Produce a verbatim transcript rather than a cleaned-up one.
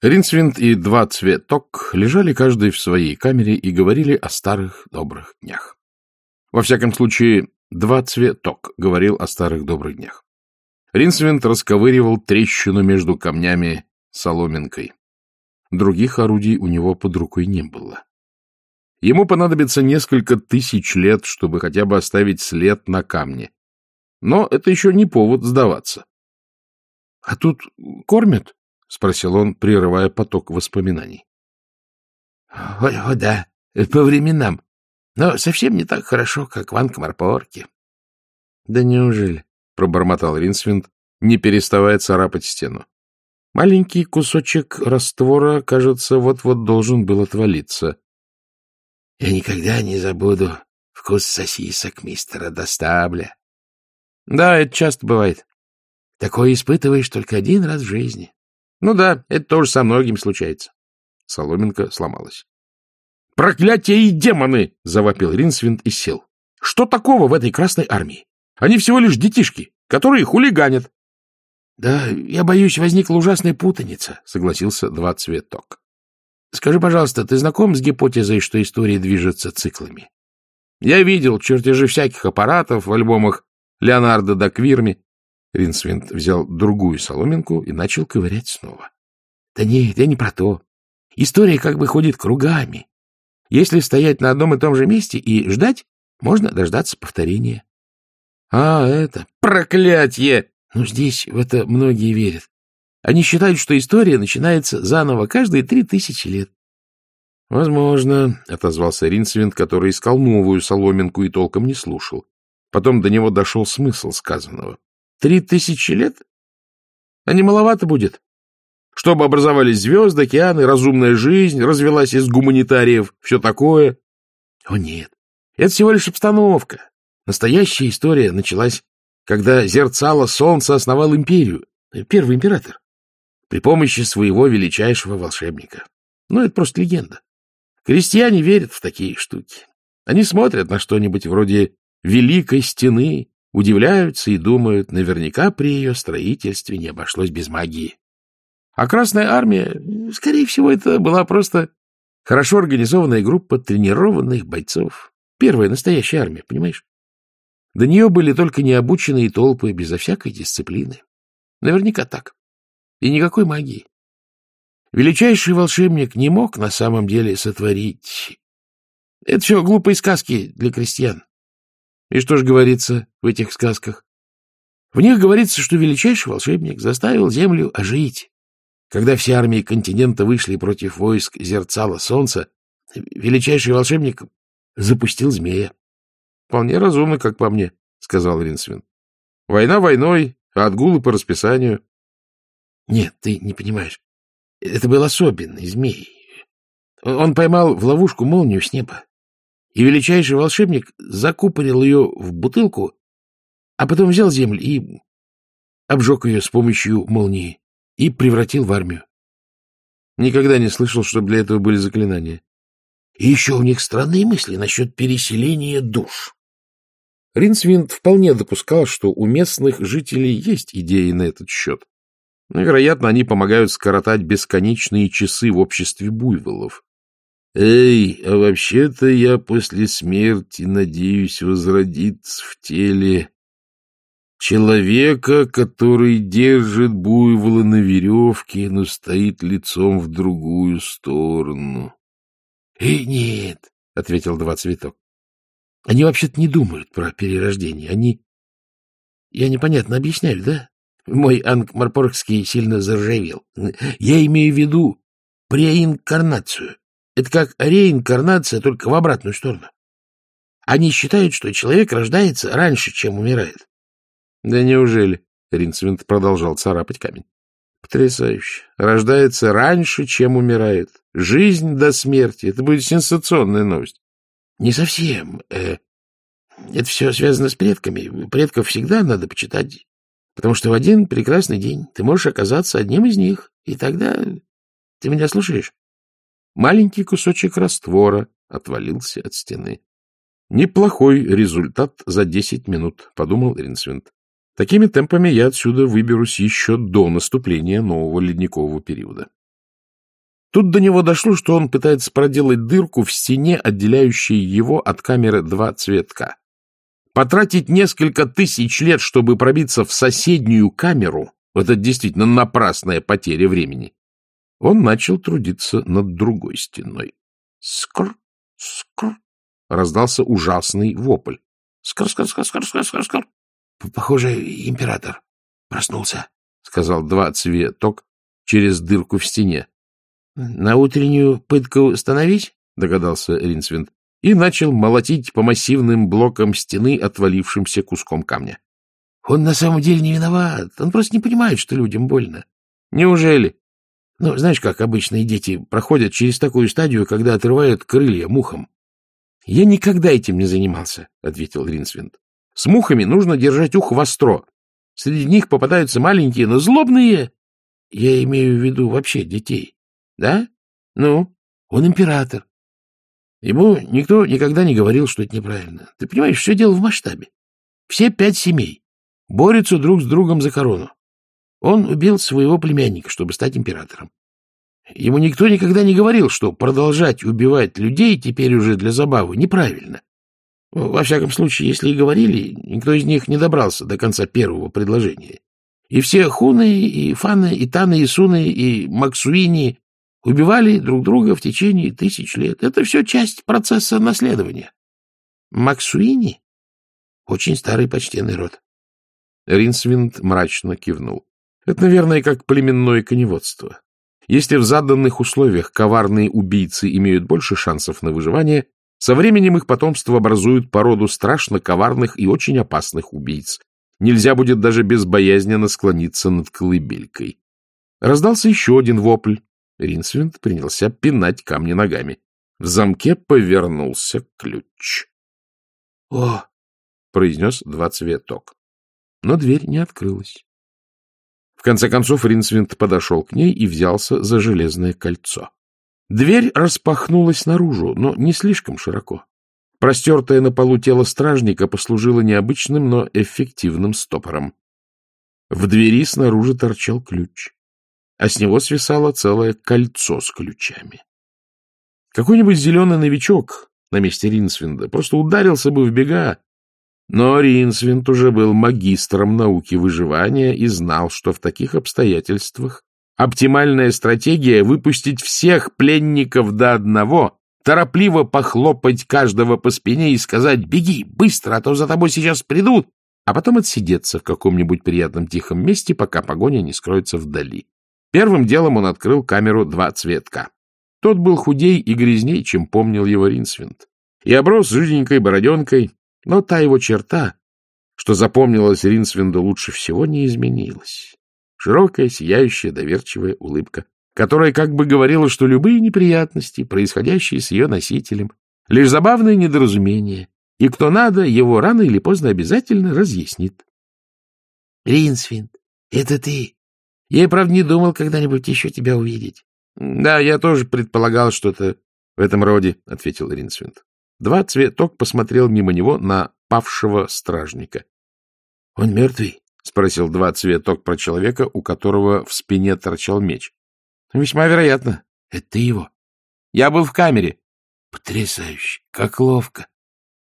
Ринсвинд и два цветок лежали каждый в своей камере и говорили о старых добрых днях. Во всяком случае, два цветок говорил о старых добрых днях. Ринсвинд расковыривал трещину между камнями соломинкой. Других орудий у него под рукой не было. Ему понадобится несколько тысяч лет, чтобы хотя бы оставить след на камне. Но это еще не повод сдаваться. — А тут кормят? — спросил он, прерывая поток воспоминаний. — О, о, да, по временам. Но совсем не так хорошо, как в Анкмарпорке. — Да неужели? — пробормотал Ринсвинд, не переставая царапать стену. Маленький кусочек раствора, кажется, вот-вот должен был отвалиться. — Я никогда не забуду вкус сосисок мистера Достабля. — Да, это часто бывает. Такое испытываешь только один раз в жизни. Ну да, это тоже со многими случается. Соломинка сломалась. — Проклятие и демоны! — завопил Ринсвинд и сел. — Что такого в этой Красной Армии? Они всего лишь детишки, которые хулиганят. — Да, я боюсь, возникла ужасная путаница, — согласился Два Цветок. — Скажи, пожалуйста, ты знаком с гипотезой, что история движется циклами? Я видел чертежи всяких аппаратов в альбомах Леонардо да Квирми. Ринсвинд взял другую соломинку и начал ковырять снова. — Да нет, я не про то. История как бы ходит кругами. Если стоять на одном и том же месте и ждать, можно дождаться повторения. — А, это... Проклятье! Ну, здесь в это многие верят. Они считают, что история начинается заново каждые три тысячи лет. — Возможно, — отозвался Ринсвинд, который искал новую соломинку и толком не слушал. Потом до него дошел смысл сказанного. — Три тысячи лет? А не маловато будет? Чтобы образовались звезды, океаны, разумная жизнь, развелась из гуманитариев, все такое. О нет, это всего лишь обстановка. Настоящая история началась, когда Зерцало Солнца основал империю, первый император, при помощи своего величайшего волшебника. Ну, это просто легенда. Крестьяне верят в такие штуки. Они смотрят на что-нибудь вроде Великой Стены, удивляются и думают, наверняка при ее строительстве не обошлось без магии. А Красная Армия, скорее всего, это была просто хорошо организованная группа тренированных бойцов. Первая настоящая армия, понимаешь? До нее были только необученные толпы, безо всякой дисциплины. Наверняка так. И никакой магии. Величайший волшебник не мог на самом деле сотворить... Это все глупые сказки для крестьян. И что же говорится в этих сказках? В них говорится, что величайший волшебник заставил Землю ожить. Когда все армии континента вышли против войск Зерцало Солнца, величайший волшебник запустил змея. — Вполне разумно, как по мне, — сказал Ринсвинд. — Война войной, а отгулы по расписанию. — Нет, ты не понимаешь. Это был особенный змей. Он поймал в ловушку молнию с неба. И величайший волшебник закупорил ее в бутылку, а потом взял землю и обжег ее с помощью молнии и превратил в армию. Никогда не слышал, чтобы для этого были заклинания. И еще у них странные мысли насчет переселения душ. Ринсвинд вполне допускал, что у местных жителей есть идеи на этот счет. Но, вероятно, они помогают скоротать бесконечные часы в обществе буйволов. Эй, а вообще-то я после смерти надеюсь возродиться в теле человека, который держит буйвола на веревке, но стоит лицом в другую сторону. — Эй, нет, — ответил Два Цветок. — Они вообще-то не думают про перерождение. Они... Я непонятно объясняю, да? Мой анкмарпоргский сильно заржавел. Я имею в виду преинкарнацию. Это как реинкарнация, только в обратную сторону. Они считают, что человек рождается раньше, чем умирает. — Да неужели? — Ринсвинд продолжал царапать камень. — Потрясающе. Рождается раньше, чем умирает. Жизнь до смерти. Это будет сенсационная новость. — Не совсем. Э, это все связано с предками. Предков всегда надо почитать, потому что в один прекрасный день ты можешь оказаться одним из них, и тогда... Ты меня слушаешь? Маленький кусочек раствора отвалился от стены. Неплохой результат за десять минут, — подумал Ринсвинд. Такими темпами я отсюда выберусь еще до наступления нового ледникового периода. Тут до него дошло, что он пытается проделать дырку в стене, отделяющей его от камеры два цветка. Потратить несколько тысяч лет, чтобы пробиться в соседнюю камеру, это действительно напрасная потеря времени. Он начал трудиться над другой стеной. Скр, скр, раздался ужасный вопль. Скр, скр, скр, скр, скр, скр, скр. Похоже, император проснулся, сказал два цветок через дырку в стене. На утреннюю пытку становись, догадался Ринсвинд, и начал молотить по массивным блокам стены отвалившимся куском камня. Он на самом деле не виноват. Он просто не понимает, что людям больно. Неужели? Ну, знаешь, как обычные дети проходят через такую стадию, когда отрывают крылья мухам. — Я никогда этим не занимался, — ответил Ринсвинд. — С мухами нужно держать ухо востро. Среди них попадаются маленькие, но злобные. Я имею в виду вообще детей. Да? Ну, он император. Ему никто никогда не говорил, что это неправильно. Ты понимаешь, все дело в масштабе. Все пять семей борются друг с другом за корону. Он убил своего племянника, чтобы стать императором. Ему никто никогда не говорил, что продолжать убивать людей теперь уже для забавы неправильно. Во всяком случае, если и говорили, никто из них не добрался до конца первого предложения. И все хуны, и фаны, и таны, и суны, и максуини убивали друг друга в течение тысяч лет. Это все часть процесса наследования. Максуини — очень старый почтенный род. Ринсвинд мрачно кивнул. Это, наверное, как племенное коневодство. Если в заданных условиях коварные убийцы имеют больше шансов на выживание, со временем их потомство образует породу страшно коварных и очень опасных убийц. Нельзя будет даже безбоязненно склониться над колыбелькой. Раздался еще один вопль. Ринсвинд принялся пинать камни ногами. В замке повернулся ключ. — О! — произнес два цветок. Но дверь не открылась. В конце концов Ринсвинд подошел к ней и взялся за железное кольцо. Дверь распахнулась наружу, но не слишком широко. Простертое на полу тело стражника послужило необычным, но эффективным стопором. В двери снаружи торчал ключ, а с него свисало целое кольцо с ключами. Какой-нибудь зеленый новичок на месте Ринсвинда просто ударился бы в бега, но Ринсвинд уже был магистром науки выживания и знал, что в таких обстоятельствах оптимальная стратегия — выпустить всех пленников до одного, торопливо похлопать каждого по спине и сказать «беги, быстро, а то за тобой сейчас придут», а потом отсидеться в каком-нибудь приятном тихом месте, пока погоня не скроется вдали. Первым делом он открыл камеру два цветка. Тот был худей и грязней, чем помнил его Ринсвинд, и оброс жиденькой бороденкой, но та его черта, что запомнилась Ринсвинду лучше всего, не изменилась. Широкая, сияющая, доверчивая улыбка, которая как бы говорила, что любые неприятности, происходящие с ее носителем, лишь забавное недоразумение, и кто надо, его рано или поздно обязательно разъяснит. — Ринсвинд, это ты? Я, правда, не думал когда-нибудь еще тебя увидеть. — Да, я тоже предполагал что-то в этом роде, — ответил Ринсвинд. Два цветок посмотрел мимо него на павшего стражника. — Он мертвый? — спросил два цветок про человека, у которого в спине торчал меч. — Весьма вероятно. — Это ты его? — Я был в камере. — Потрясающе! Как ловко!